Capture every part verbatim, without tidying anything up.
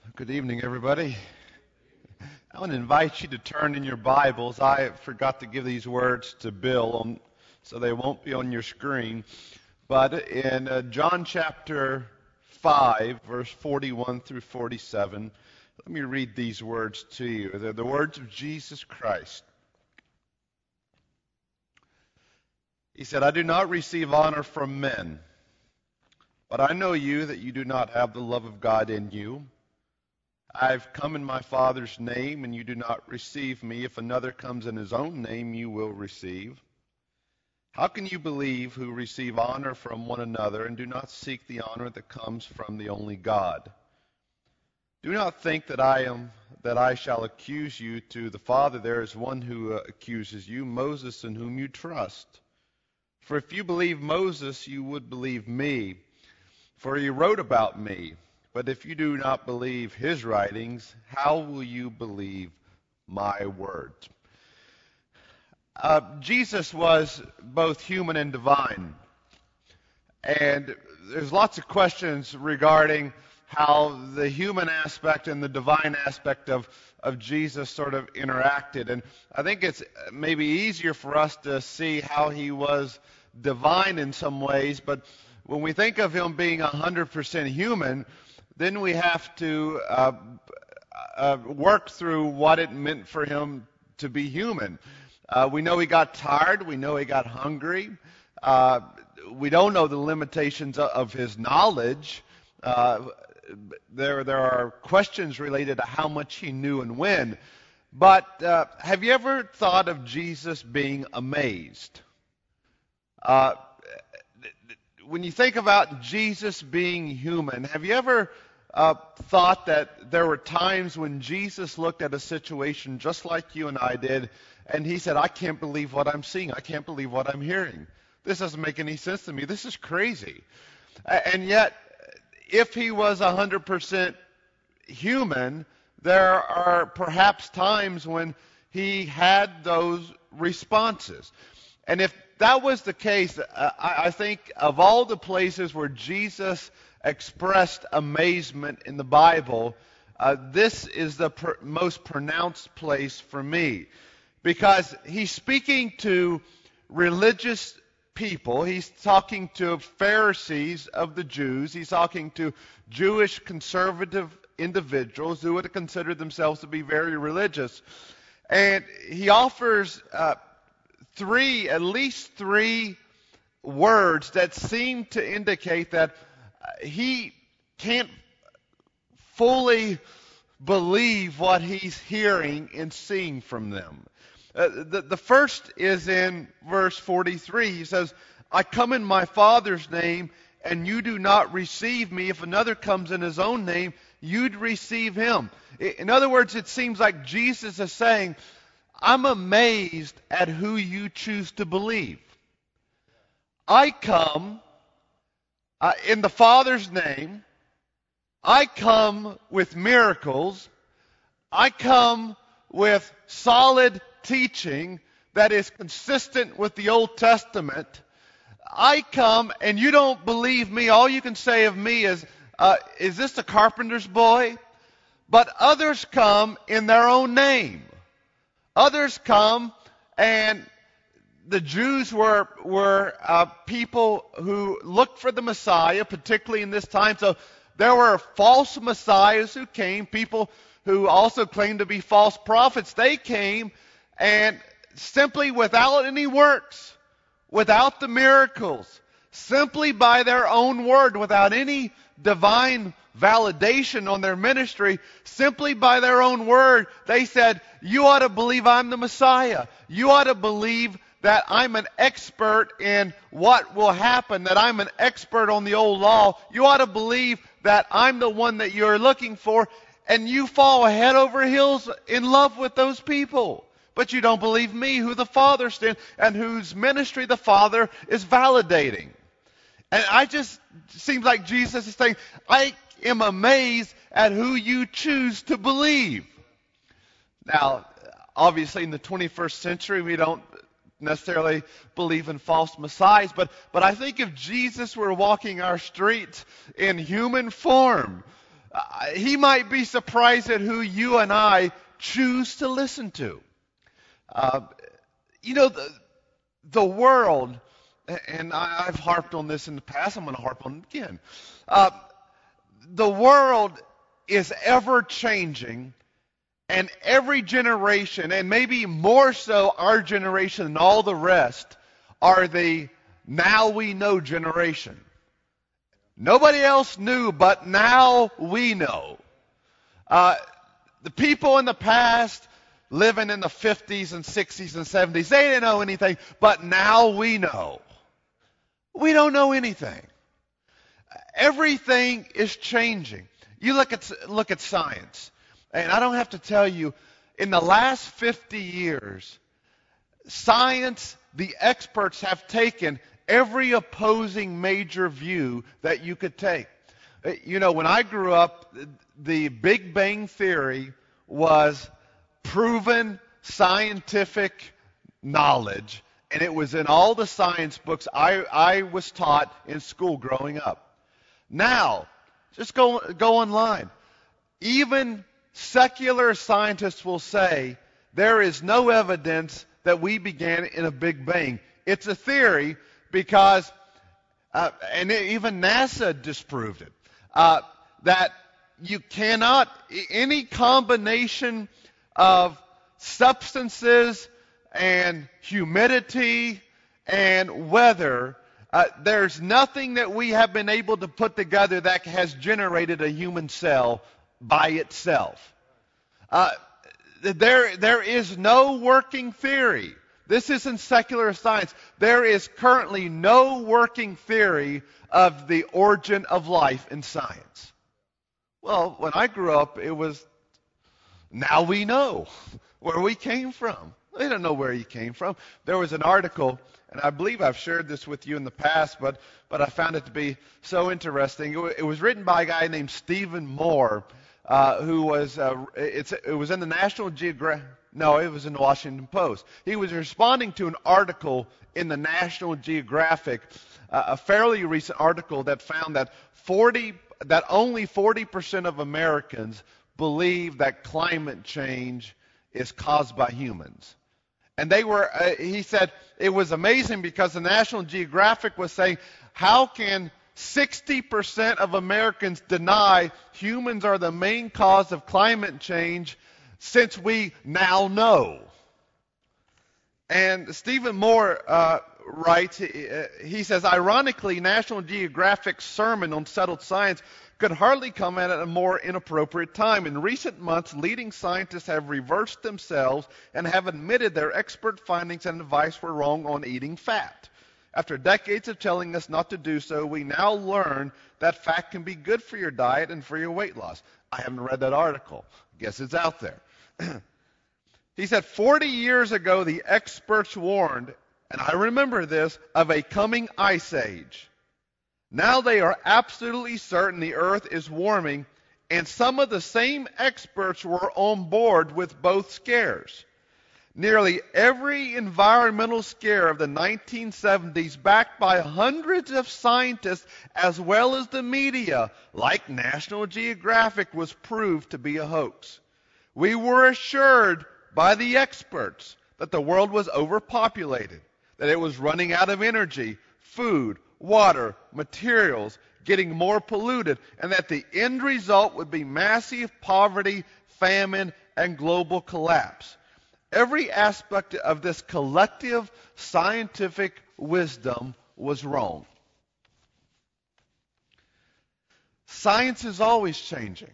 Good evening, everybody. I want to invite you to turn in your Bibles. I forgot to give these words to Bill, on, so they won't be on your screen. But in uh, John chapter five, verse forty-one through forty-seven, let me read these words to you. They're the words of Jesus Christ. He said, "I do not receive honor from men, but I know you that you do not have the love of God in you. I've come in my Father's name, and you do not receive me. If another comes in his own name, you will receive. How can you believe who receive honor from one another and do not seek the honor that comes from the only God? Do not think that I am that I shall accuse you to the Father. There is one who uh, accuses you, Moses, in whom you trust. For if you believe Moses, you would believe me, for he wrote about me. But if you do not believe his writings, how will you believe my words?" Uh, Jesus was both human and divine. And there's lots of questions regarding how the human aspect and the divine aspect of, of Jesus sort of interacted. And I think it's maybe easier for us to see how he was divine in some ways. But when we think of him being one hundred percent human, then we have to uh, uh, work through what it meant for him to be human. Uh, we know he got tired. We know he got hungry. Uh, we don't know the limitations of, of his knowledge. Uh, there, there are questions related to how much he knew and when. But uh, have you ever thought of Jesus being amazed? Uh, When you think about Jesus being human, have you ever uh, thought that there were times when Jesus looked at a situation just like you and I did, and he said, "I can't believe what I'm seeing. I can't believe what I'm hearing. This doesn't make any sense to me. This is crazy." And yet, if he was one hundred percent human, there are perhaps times when he had those responses. And if that was the case, uh, I, I think of all the places where Jesus expressed amazement in the Bible, uh, this is the pr- most pronounced place for me. Because he's speaking to religious people. He's talking to Pharisees of the Jews. He's talking to Jewish conservative individuals who would consider themselves to be very religious. And he offers Uh, Three, at least three words that seem to indicate that he can't fully believe what he's hearing and seeing from them. Uh, the, the first is in verse forty-three. He says, "I come in my Father's name, and you do not receive me. If another comes in his own name, you'd receive him." In other words, it seems like Jesus is saying, I'm amazed at who you choose to believe. I come uh, in the Father's name. I come with miracles. I come with solid teaching that is consistent with the Old Testament. I come and you don't believe me. All you can say of me is, uh, is this the carpenter's boy? But others come in their own name. Others come, and the Jews were were uh, people who looked for the Messiah, particularly in this time. So there were false messiahs who came, people who also claimed to be false prophets. They came, and simply without any works, without the miracles, simply by their own word, without any divine validation on their ministry, simply by their own word, they said, you ought to believe I'm the Messiah. You ought to believe that I'm an expert in what will happen, that I'm an expert on the old law. You ought to believe that I'm the one that you're looking for, and you fall head over heels in love with those people. But you don't believe me, who the Father stands, and whose ministry the Father is validating. And I just, seems like Jesus is saying, I am amazed at who you choose to believe. Now, obviously in the twenty-first century, we don't necessarily believe in false messiahs, but, but I think if Jesus were walking our streets in human form, Uh, he might be surprised at who you and I choose to listen to. Uh, you know, the, the world, and I, I've harped on this in the past, I'm going to harp on it again. Uh, the world is ever changing, and every generation, and maybe more so our generation than all the rest, are the now we know generation. Nobody else knew, but now we know. Uh, the people in the past, living in the fifties and sixties and seventies, they didn't know anything, but now we know. We don't know anything. Everything is changing. You look at look at science, and I don't have to tell you, in the last fifty years, science, the experts have taken every opposing major view that you could take. You know, when I grew up, the Big Bang Theory was proven scientific knowledge, and it was in all the science books I, I was taught in school growing up. Now, just go, go online. Even secular scientists will say there is no evidence that we began in a Big Bang. It's a theory because, uh, and even NASA disproved it, uh, that you cannot, any combination of substances and humidity and weather, uh, there's nothing that we have been able to put together that has generated a human cell by itself. Uh, there, there is no working theory. This isn't secular science. There is currently no working theory of the origin of life in science. Well, when I grew up, it was, now we know where we came from. We don't know where he came from. There was an article, and I believe I've shared this with you in the past, but, but I found it to be so interesting. It, w- it was written by a guy named Stephen Moore, uh, who was, uh, it's, it was in the National Geographic, no, it was in the Washington Post. He was responding to an article in the National Geographic, uh, a fairly recent article that found that forty, that only forty percent of Americans believe that climate change is caused by humans. And they were, uh, he said, it was amazing because the National Geographic was saying, how can sixty percent of Americans deny humans are the main cause of climate change since we now know? And Stephen Moore uh, writes, he, uh, he says, ironically, National Geographic's sermon on settled science could hardly come at a more inappropriate time. In recent months, leading scientists have reversed themselves and have admitted their expert findings and advice were wrong on eating fat. After decades of telling us not to do so, we now learn that fat can be good for your diet and for your weight loss. I haven't read that article. Guess it's out there. He said, forty years ago, the experts warned, and I remember this, of a coming ice age. Now they are absolutely certain the earth is warming, and some of the same experts were on board with both scares. Nearly every environmental scare of the nineteen seventies, backed by hundreds of scientists as well as the media, like National Geographic, was proved to be a hoax. We were assured by the experts that the world was overpopulated, that it was running out of energy, food, water, materials, getting more polluted, and that the end result would be massive poverty, famine, and global collapse. Every aspect of this collective scientific wisdom was wrong. Science is always changing.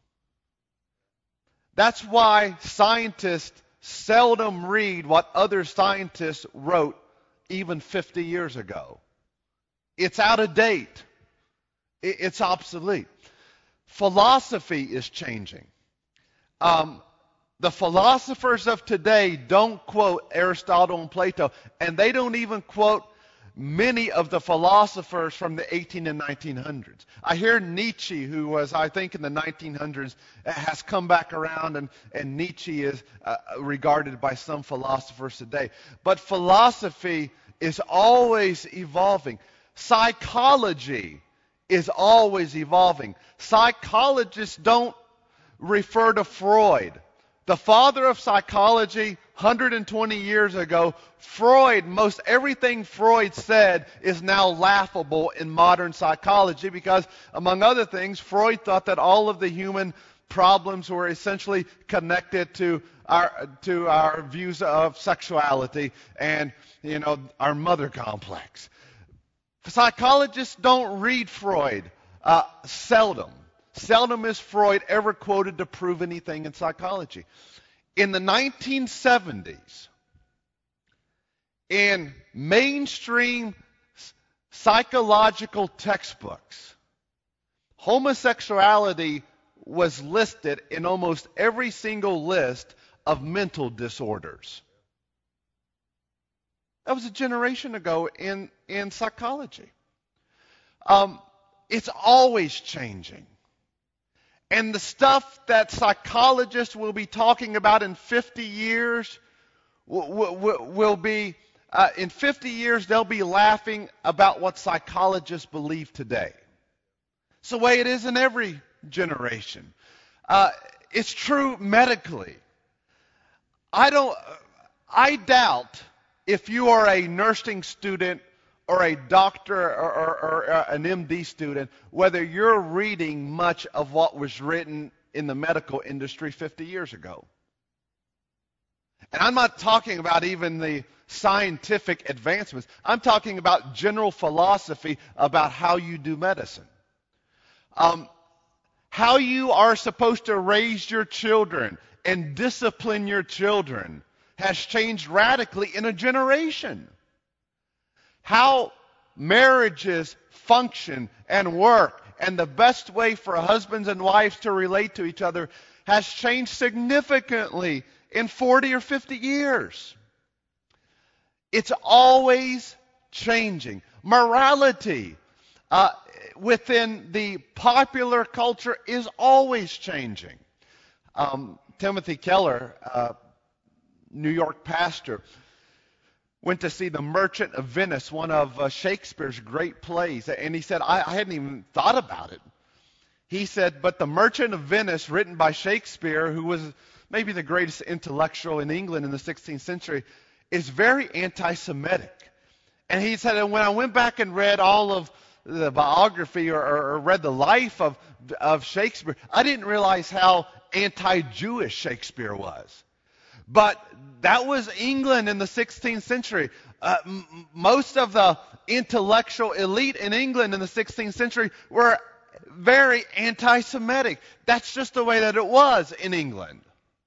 That's why scientists seldom read what other scientists wrote even fifty years ago. It's out of date. It's obsolete. Philosophy is changing. Um, the philosophers of today don't quote Aristotle and Plato, and they don't even quote many of the philosophers from the eighteen and nineteen hundreds. I hear Nietzsche, who was, I think, in the nineteen hundreds, has come back around, and, and Nietzsche is uh, regarded by some philosophers today. But philosophy is always evolving. Psychology is always evolving. Psychologists don't refer to Freud. The father of psychology, one hundred twenty years ago, Freud, most everything Freud said is now laughable in modern psychology because, among other things, Freud thought that all of the human problems were essentially connected to our to our views of sexuality and, you know, our mother complex. Psychologists don't read Freud. Uh, seldom. Seldom is Freud ever quoted to prove anything in psychology. In the nineteen seventies, in mainstream psychological textbooks, homosexuality was listed in almost every single list of mental disorders. That was a generation ago in, in psychology. Um, it's always changing. And the stuff that psychologists will be talking about in fifty years will, will, will be, uh, in fifty years, they'll be laughing about what psychologists believe today. It's the way it is in every generation. Uh, it's true medically. I don't, I doubt if you are a nursing student or a doctor or, or, or an M D student, whether you're reading much of what was written in the medical industry fifty years ago. And I'm not talking about even the scientific advancements. I'm talking about general philosophy about how you do medicine. Um, how you are supposed to raise your children and discipline your children has changed radically in a generation. How marriages function and work and the best way for husbands and wives to relate to each other has changed significantly in forty or fifty years. It's always changing. Morality uh, within the popular culture is always changing. Um, Timothy Keller, uh, New York pastor, went to see The Merchant of Venice, one of uh, Shakespeare's great plays, and he said, I, I hadn't even thought about it. He said, but The Merchant of Venice, written by Shakespeare, who was maybe the greatest intellectual in England in the sixteenth century, is very anti-Semitic. And he said, and when I went back and read all of the biography or, or read the life of, of Shakespeare, I didn't realize how anti-Jewish Shakespeare was. But that was England in the sixteenth century. Uh, m- most of the intellectual elite in England in the sixteenth century were very anti-Semitic. That's just the way that it was in England.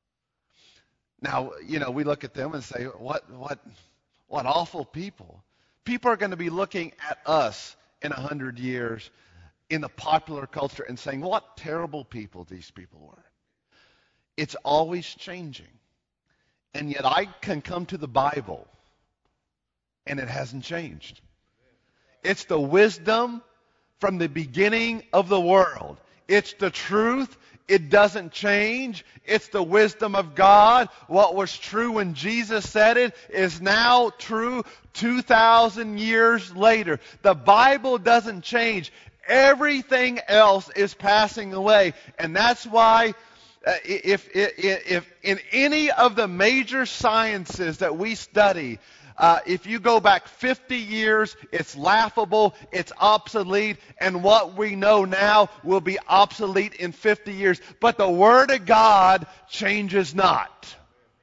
Now, you know, we look at them and say, what, what, what awful people. People are going to be looking at us in a hundred years in the popular culture and saying, what terrible people these people were. It's always changing. And yet I can come to the Bible and it hasn't changed. It's the wisdom from the beginning of the world. It's the truth. It doesn't change. It's the wisdom of God. What was true when Jesus said it is now true two thousand years later. The Bible doesn't change. Everything else is passing away. And that's why Uh, if, if, if in any of the major sciences that we study, uh, if you go back fifty years, it's laughable, it's obsolete, and what we know now will be obsolete in fifty years. But the Word of God changes not.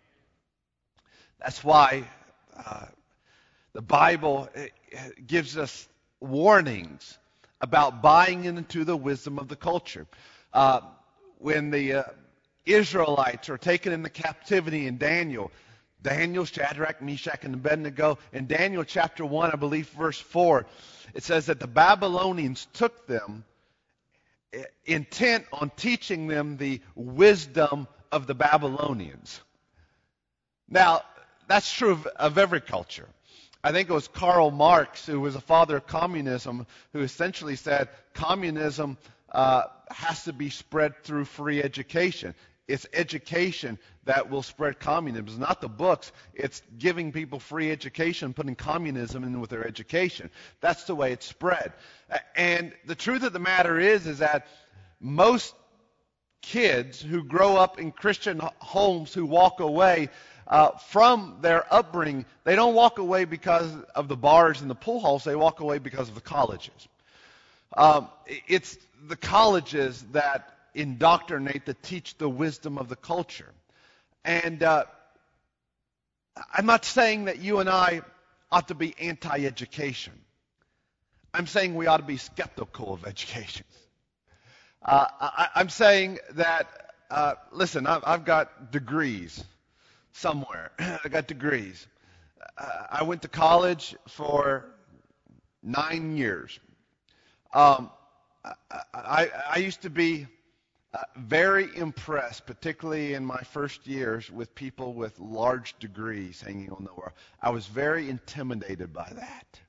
That's why uh, the Bible gives us warnings about buying into the wisdom of the culture. Uh, when the uh, Israelites are taken into captivity in Daniel, Daniel, Shadrach, Meshach, and Abednego, in Daniel chapter one, I believe, verse four, it says that the Babylonians took them intent on teaching them the wisdom of the Babylonians. Now, that's true of, of every culture. I think it was Karl Marx, who was a father of communism, who essentially said communism uh, has to be spread through free education. It's education that will spread communism. It's not the books. It's giving people free education, putting communism in with their education. That's the way it's spread. And the truth of the matter is, is that most kids who grow up in Christian homes who walk away uh, from their upbringing, they don't walk away because of the bars and the pool halls. They walk away because of the colleges. Um, it's the colleges that indoctrinate, that teach the wisdom of the culture. And uh, I'm not saying that you and I ought to be anti-education. I'm saying we ought to be skeptical of education. Uh, I, I'm saying that, uh, listen, I've, I've got degrees somewhere. I got degrees. Uh, I went to college for nine years. Um, I, I, I used to be uh, very impressed, particularly in my first years, with people with large degrees hanging on the wall. I was very intimidated by that.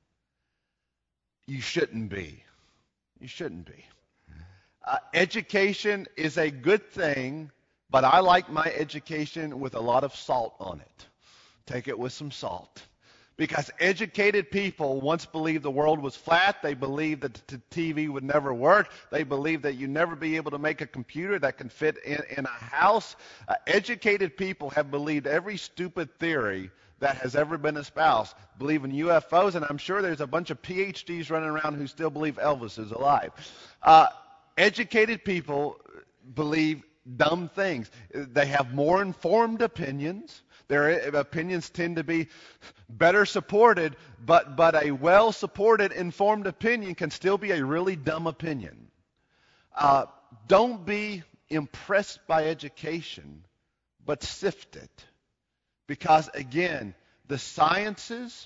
You shouldn't be. You shouldn't be. Uh, education is a good thing, but I like my education with a lot of salt on it. Take it with some salt. Because educated people once believed the world was flat. They believed that the T V would never work. They believed that you'd never be able to make a computer that can fit in, in a house. Uh, educated people have believed every stupid theory that has ever been espoused. Believe in U F Os, and I'm sure there's a bunch of P H Ds running around who still believe Elvis is alive. Uh, educated people believe dumb things. They have more informed opinions. Their opinions tend to be better supported, but, but a well-supported, informed opinion can still be a really dumb opinion. Uh, don't be impressed by education, but sift it. Because, again, the sciences,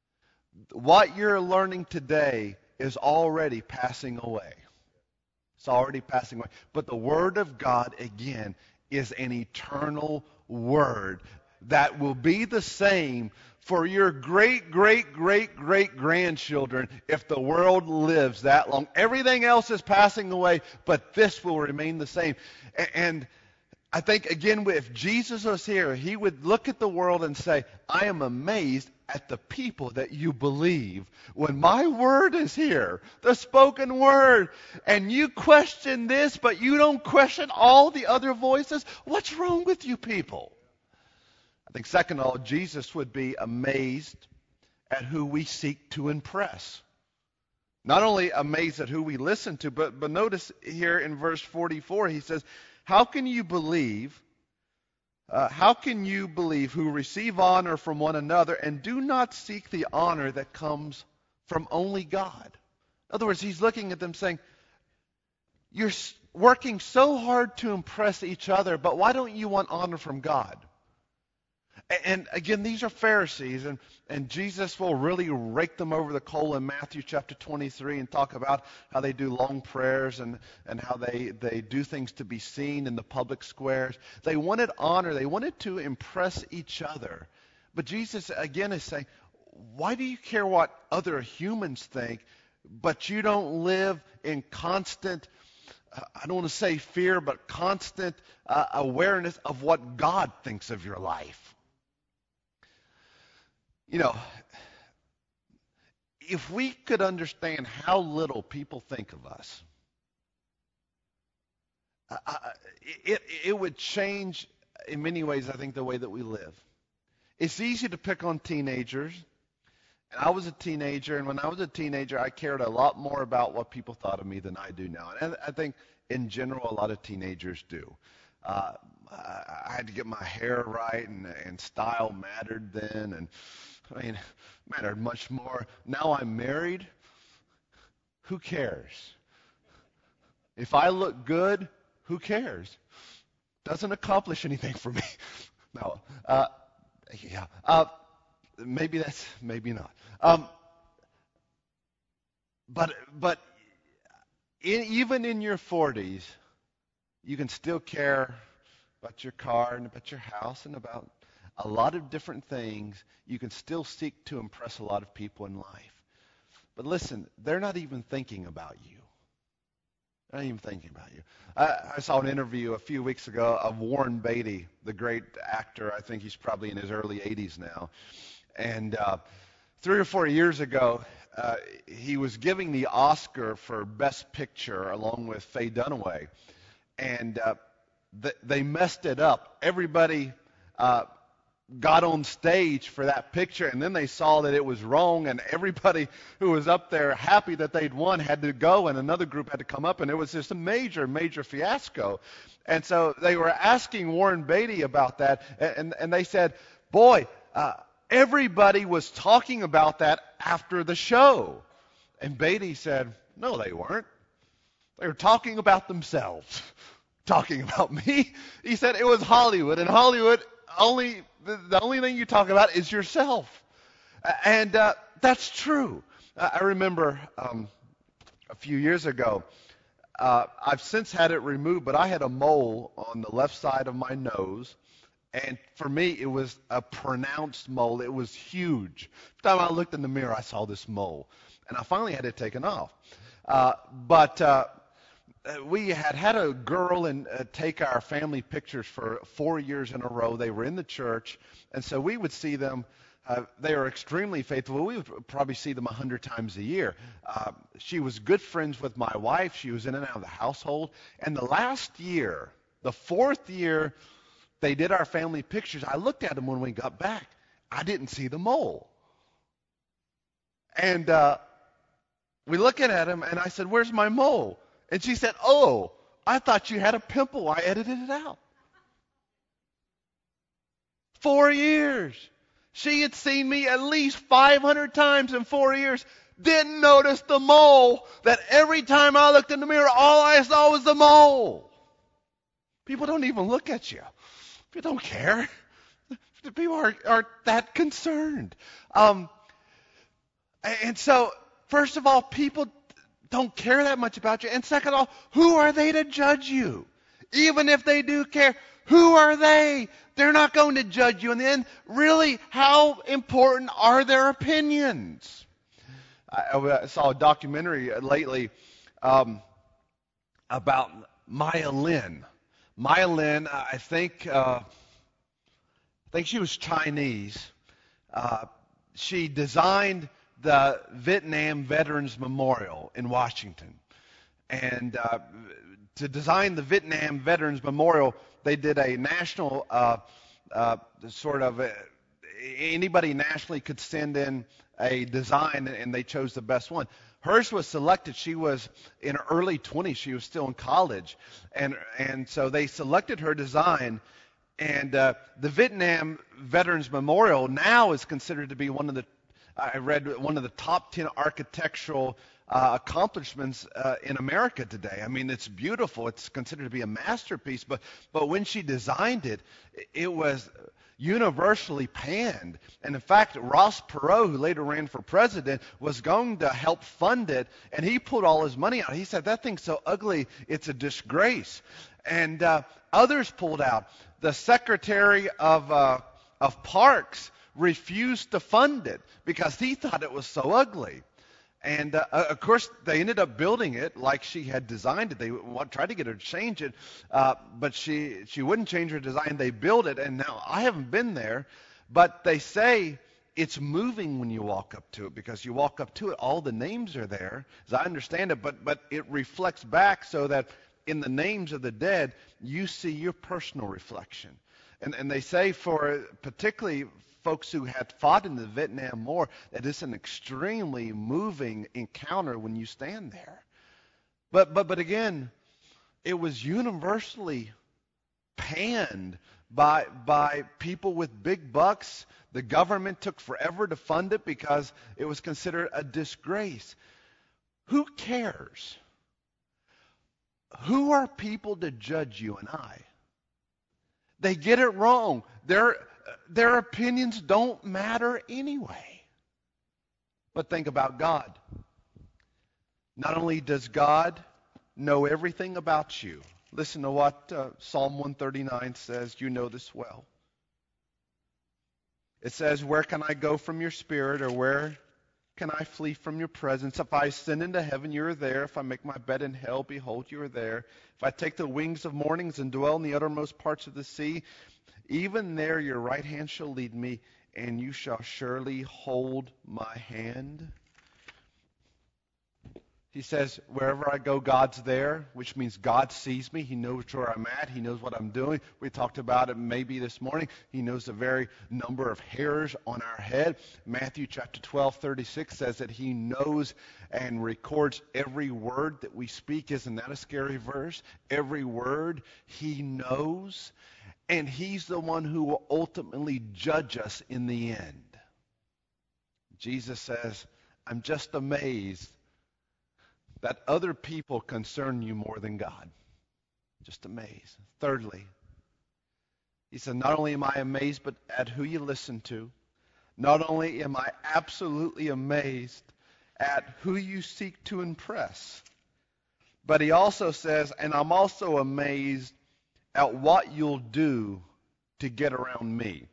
what you're learning today is already passing away. It's already passing away. But the Word of God, again, is an eternal Word that will be the same for your great, great, great, great grandchildren if the world lives that long. Everything else is passing away, but this will remain the same. And I think, again, if Jesus was here, he would look at the world and say, I am amazed at the people that you believe when my word is here, the spoken word, and you question this, but you don't question all the other voices. What's wrong with you people? I think, second of all, Jesus would be amazed at who we seek to impress. Not only amazed at who we listen to, but, but notice here in verse forty-four, he says, how can you believe, uh, how can you believe who receive honor from one another and do not seek the honor that comes from only God? In other words, he's looking at them saying, you're working so hard to impress each other, but why don't you want honor from God? And again, these are Pharisees, and, and Jesus will really rake them over the coal in Matthew chapter twenty-three and talk about how they do long prayers and, and how they, they do things to be seen in the public squares. They wanted honor. They wanted to impress each other. But Jesus, again, is saying, why do you care what other humans think, but you don't live in constant, I don't want to say fear, but constant uh, awareness of what God thinks of your life? You know, if we could understand how little people think of us, uh, it, it would change in many ways, I think, the way that we live. It's easy to pick on teenagers. And I was a teenager, and when I was a teenager, I cared a lot more about what people thought of me than I do now. And I think, in general, a lot of teenagers do. Uh, I had to get my hair right, and, and style mattered then, and I mean, mattered much more. Now I'm married. Who cares? If I look good, who cares? Doesn't accomplish anything for me. No. Uh, yeah. Uh, maybe that's, maybe not. Um, but but in, even in your forties, you can still care about your car and about your house and about a lot of different things. You can still seek to impress a lot of people in life. But listen, they're not even thinking about you. I'm even thinking about you. I, I saw an interview a few weeks ago of Warren Beatty, the great actor. I think he's probably in his early eighties now. And uh, three or four years ago, uh, he was giving the Oscar for Best Picture along with Faye Dunaway. And uh, th- they messed it up. Everybody uh, got on stage for that picture, and then they saw that it was wrong, and everybody who was up there happy that they'd won had to go, and another group had to come up, and it was just a major, major fiasco. And so they were asking Warren Beatty about that, and, and they said, boy, uh, everybody was talking about that after the show. And Beatty said, no, they weren't. They were talking about themselves. Talking about me? He said it was Hollywood, and Hollywood only the, the only thing you talk about is yourself. And uh, that's true. Uh, I remember um, a few years ago, uh, I've since had it removed, but I had a mole on the left side of my nose. And for me, it was a pronounced mole. It was huge. Every time I looked in the mirror, I saw this mole. And I finally had it taken off. Uh, but uh, we had had a girl and uh, take our family pictures for four years in a row. They were in the church. And so we would see them. Uh, they were extremely faithful. We would probably see them a hundred times a year. Uh, she was good friends with my wife. She was in and out of the household. And the last year, the fourth year, they did our family pictures. I looked at them when we got back. I didn't see the mole. And uh, we looking at him, and I said, where's my mole? And she said, oh, I thought you had a pimple. I edited it out. Four years. She had seen me at least five hundred times in four years. Didn't notice the mole. That every time I looked in the mirror, all I saw was the mole. People don't even look at you. People don't care. People aren't, aren't that concerned. Um, and so, first of all, people don't care that much about you. And second of all, who are they to judge you? Even if they do care, who are they? They're not going to judge you. And then, really, how important are their opinions? I, I saw a documentary lately um, about Maya Lin. Maya Lin, I think, uh, I think she was Chinese. Uh, she designed the Vietnam Veterans Memorial in Washington. And uh, to design the Vietnam Veterans Memorial, they did a national uh, uh, sort of, a, anybody nationally could send in a design, and they chose the best one. Hers was selected. She was in her early twenties. She was still in college. And and so they selected her design. And uh, the Vietnam Veterans Memorial now is considered to be one of the, I read, one of the top ten architectural uh, accomplishments uh, in America today. I mean, it's beautiful. It's considered to be a masterpiece. But, but when she designed it, it was universally panned. And in fact, Ross Perot, who later ran for president, was going to help fund it, and he pulled all his money out. He said, that thing's so ugly, it's a disgrace. And uh, others pulled out. The Secretary of, uh, of Parks refused to fund it because he thought it was so ugly. And, uh, of course, they ended up building it like she had designed it. They tried to get her to change it, uh, but she, she wouldn't change her design. They built it, and now I haven't been there, but they say it's moving when you walk up to it, because you walk up to it, all the names are there, as I understand it, but, but it reflects back so that in the names of the dead, you see your personal reflection. And, and they say for particularly folks who had fought in the Vietnam War, that it's an extremely moving encounter when you stand there. But but but again, it was universally panned by by people with big bucks. The government took forever to fund it because it was considered a disgrace. Who cares? Who are people to judge you and I? They get it wrong. Their, their opinions don't matter anyway. But think about God. Not only does God know everything about you. Listen to what uh, Psalm one thirty-nine says. You know this well. It says, where can I go from your spirit, or where can I flee from your presence? If I ascend into heaven, you are there. If I make my bed in hell, behold, you are there. If I take the wings of mornings and dwell in the uttermost parts of the sea, even there your right hand shall lead me, and you shall surely hold my hand. He says, wherever I go, God's there, which means God sees me. He knows where I'm at. He knows what I'm doing. We talked about it maybe this morning. He knows the very number of hairs on our head. Matthew chapter twelve, thirty-six says that he knows and records every word that we speak. Isn't that a scary verse? Every word he knows. And he's the one who will ultimately judge us in the end. Jesus says, I'm just amazed that other people concern you more than God. Just amazed. Thirdly, he said, not only am I amazed, but at who you listen to. Not only am I absolutely amazed at who you seek to impress, but he also says, and I'm also amazed at what you'll do to get around me.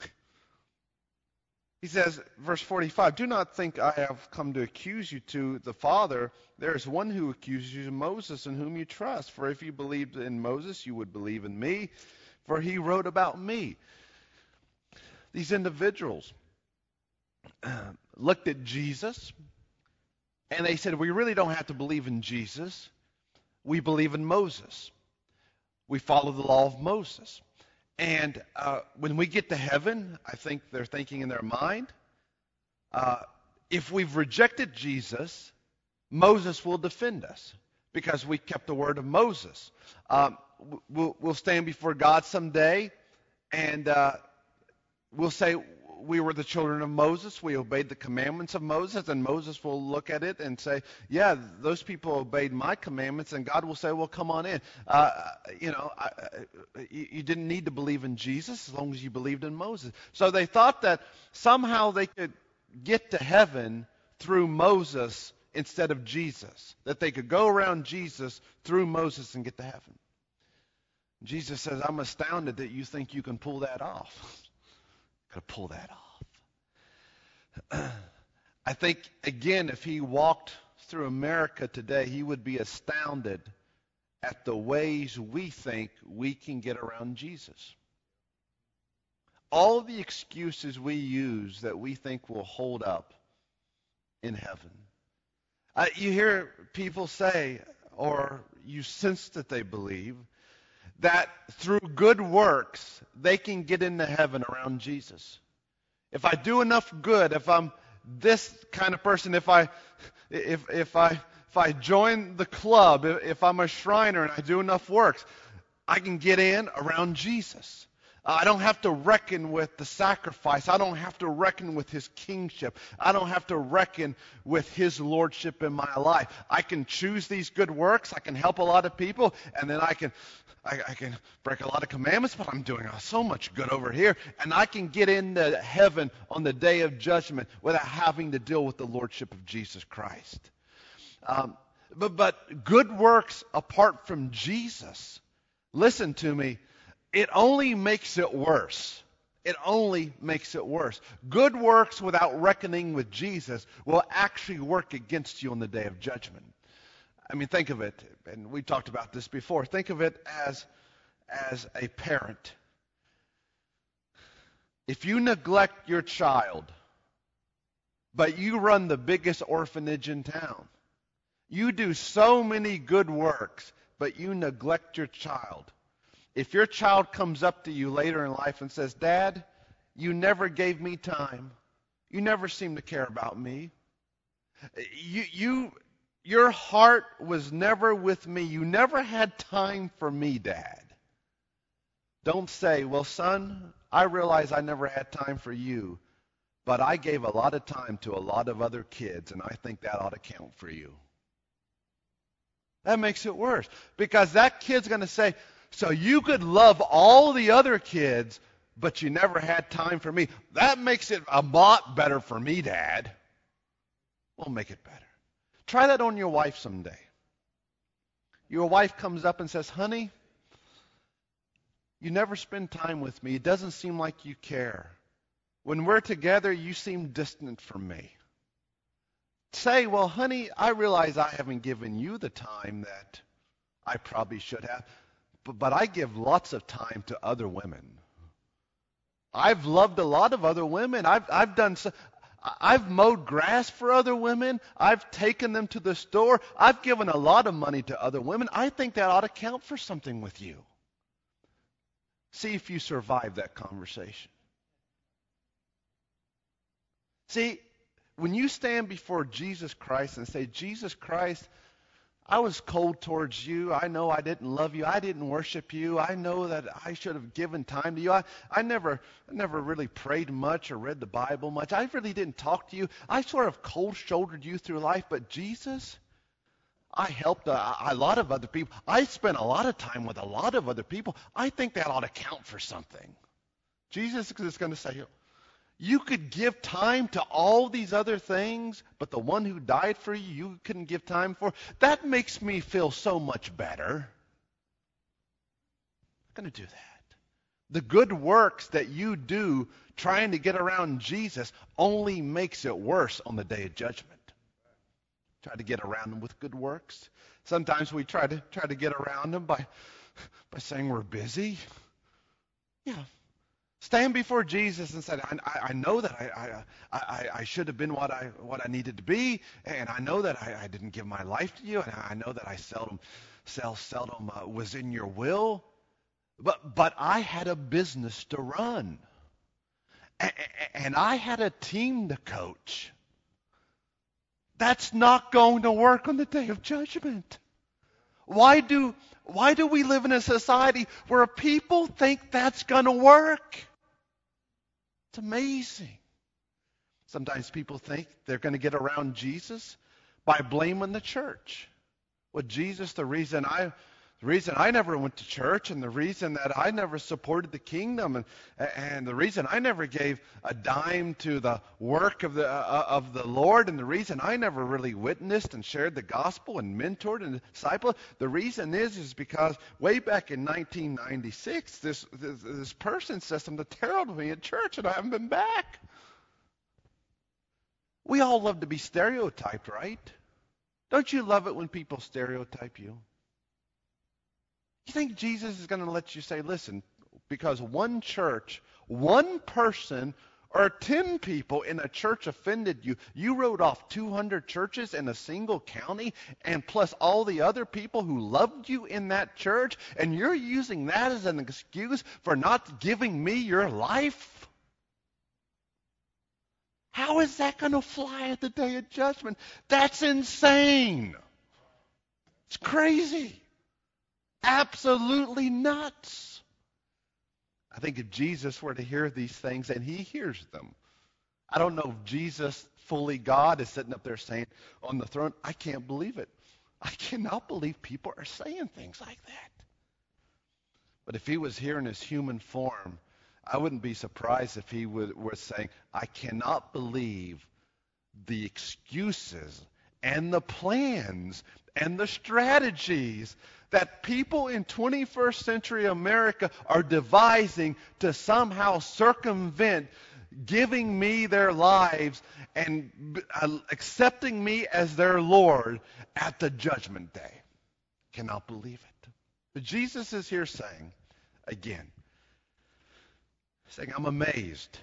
He says, verse forty-five, do not think I have come to accuse you to the Father. There is one who accuses you, Moses, in whom you trust. For if you believed in Moses, you would believe in me, for he wrote about me. These individuals uh, looked at Jesus, and they said, we really don't have to believe in Jesus. We believe in Moses. We follow the law of Moses. And uh, when we get to heaven, I think they're thinking in their mind, uh, if we've rejected Jesus, Moses will defend us because we kept the word of Moses. Um, we'll, we'll stand before God someday, and uh, we'll say we were the children of Moses. We obeyed the commandments of Moses, and Moses will look at it and say, yeah, those people obeyed my commandments, and God will say, well, come on in. Uh, you know, I, you, you didn't need to believe in Jesus as long as you believed in Moses. So they thought that somehow they could get to heaven through Moses instead of Jesus, that they could go around Jesus through Moses and get to heaven. Jesus says, I'm astounded that you think you can pull that off. Got to pull that off. I think, again, if he walked through America today, he would be astounded at the ways we think we can get around Jesus. All the excuses we use that we think will hold up in heaven. Uh, you hear people say, or you sense that they believe, that through good works, they can get into heaven around Jesus. If I do enough good, if I'm this kind of person, if I, if if I if I join the club, if I'm a Shriner and I do enough works, I can get in around Jesus. I don't have to reckon with the sacrifice. I don't have to reckon with his kingship. I don't have to reckon with his lordship in my life. I can choose these good works. I can help a lot of people, and then I can I, I can break a lot of commandments, but I'm doing so much good over here, and I can get into heaven on the day of judgment without having to deal with the lordship of Jesus Christ. Um, but, but good works apart from Jesus, listen to me, it only makes it worse. It only makes it worse. Good works without reckoning with Jesus will actually work against you on the day of judgment. I mean, think of it, and we talked about this before. Think of it as, as a parent. If you neglect your child, but you run the biggest orphanage in town, you do so many good works, but you neglect your child. If your child comes up to you later in life and says, Dad, you never gave me time. You never seemed to care about me. You, you, your heart was never with me. You never had time for me, Dad. Don't say, well, son, I realize I never had time for you, but I gave a lot of time to a lot of other kids, and I think that ought to count for you. That makes it worse, because that kid's going to say, so you could love all the other kids, but you never had time for me. That makes it a lot better for me, Dad. We'll make it better. Try that on your wife someday. Your wife comes up and says, honey, you never spend time with me. It doesn't seem like you care. When we're together, you seem distant from me. say, well, honey, I realize I haven't given you the time that I probably should have, but, but I give lots of time to other women. I've loved a lot of other women. I've I've done so, I've mowed grass for other women. I've taken them to the store. I've given a lot of money to other women. I think that ought to count for something with you. See if you survive that conversation. See, when you stand before Jesus Christ and say, Jesus Christ, I was cold towards you. I know I didn't love you. I didn't worship you. I know that I should have given time to you. I, I never I never really prayed much or read the Bible much. I really didn't talk to you. I sort of cold-shouldered you through life. But Jesus, I helped a, a lot of other people. I spent a lot of time with a lot of other people. I think that ought to count for something. Jesus is going to say, you could give time to all these other things, but the one who died for you, you couldn't give time for. That makes me feel so much better. I'm going to do that. The good works that you do trying to get around Jesus only makes it worse on the day of judgment. Try to get around him with good works. Sometimes we try to try to get around him by by saying we're busy. Yeah. Stand before Jesus and say, I, I, I know that I, I, I, I should have been what I what I needed to be, and I know that I, I didn't give my life to you, and I know that I seldom, sel, seldom uh, was in your will, but but I had a business to run, and, and I had a team to coach. That's not going to work on the day of judgment. Why do why do we live in a society where people think that's going to work? It's amazing. Sometimes people think they're going to get around Jesus by blaming the church. Well, Jesus, the reason I the reason I never went to church, and the reason that I never supported the kingdom, and and the reason I never gave a dime to the work of the uh, of the Lord, and the reason I never really witnessed and shared the gospel and mentored and discipled, the reason is is because way back in nineteen ninety-six, this this, this person said something terrible to me at church, and I haven't been back. We all love to be stereotyped, right? Don't you love it when people stereotype you? You think Jesus is going to let you say, listen, because one church, one person, or ten people in a church offended you, you wrote off two hundred churches in a single county, and plus all the other people who loved you in that church, and you're using that as an excuse for not giving me your life? How is that going to fly at the day of judgment? That's insane. It's crazy. Absolutely nuts. I think if Jesus were to hear these things, and he hears them, I don't know if Jesus, fully God, is sitting up there saying on the throne, I can't believe it. I cannot believe people are saying things like that. But if he was here in his human form, I wouldn't be surprised if he would, was saying, I cannot believe the excuses and the plans and the strategies that people in twenty-first century America are devising to somehow circumvent giving me their lives and uh, accepting me as their Lord at the judgment day. Cannot believe it. But Jesus is here saying, again, saying, I'm amazed.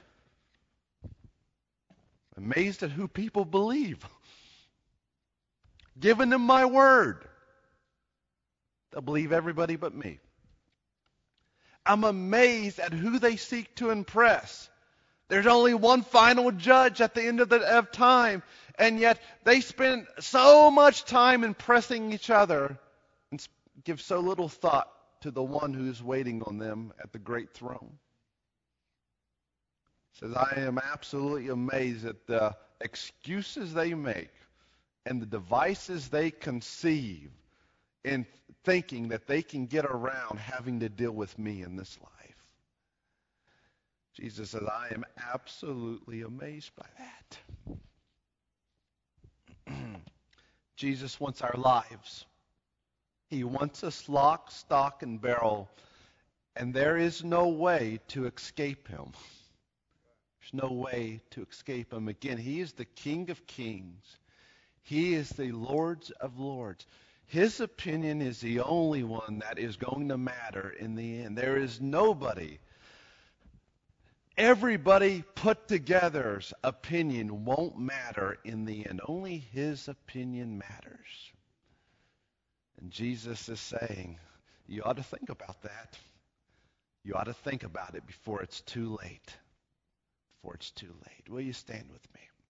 Amazed at who people believe. Giving them my word. They'll believe everybody but me. I'm amazed at who they seek to impress. There's only one final judge at the end of the of time, and yet they spend so much time impressing each other and give so little thought to the one who's waiting on them at the great throne. It says, I am absolutely amazed at the excuses they make and the devices they conceive in thinking that they can get around having to deal with me in this life. Jesus says, I am absolutely amazed by that. Jesus wants our lives. He wants us lock, stock, and barrel, and there is no way to escape him. There's no way to escape him. Again, he is the King of Kings. He is the Lord of Lords. His opinion is the only one that is going to matter in the end. There is nobody. Everybody put together's opinion won't matter in the end. Only his opinion matters. And Jesus is saying, you ought to think about that. You ought to think about it before it's too late. Before it's too late. Will you stand with me?